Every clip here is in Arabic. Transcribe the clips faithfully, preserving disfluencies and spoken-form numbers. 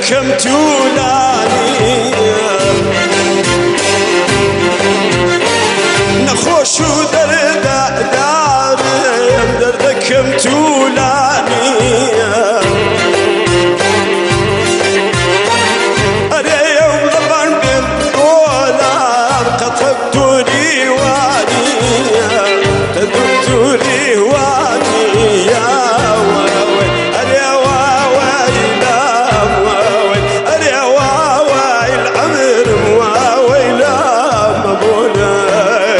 دردكم تولاني نخوش درد دارم دردكم تولاني أري يوم لبن بالدولار قطبت ريواني قطبت ريواني يا واوي أري واوي لا واوي أري واوي العمر واوي لا مبولاي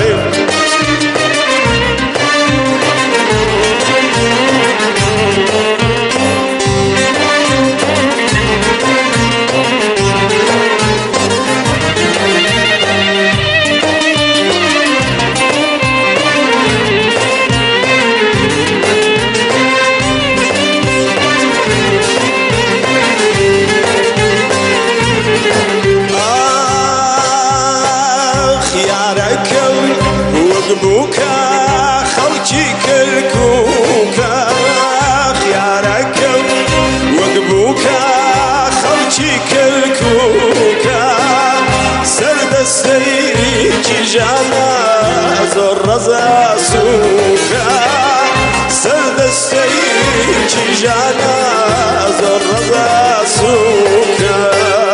وقبوكا خلجي كركوكا خياركم وقبوكا خلجي كركوكا سرد السيجي جانا زر رزا سوكا سرد السيجي جانا زر رزا سوكا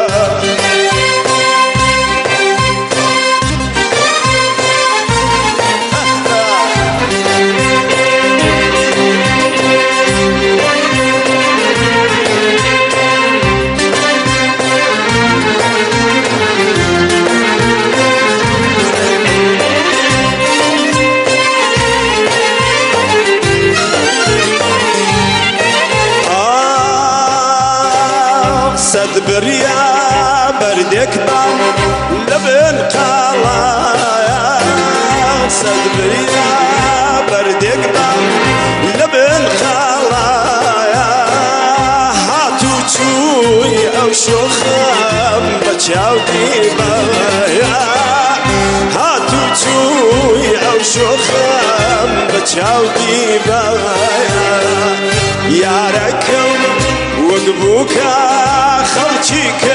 بريا بردك بام لبن قالايا صد بريا بردك بام لبن قالايا هاتو تشوي او شخم بچاو ديبايا هاتو تشوي او شخم بچاو ديبايا يا ركم وقبوكا خلجي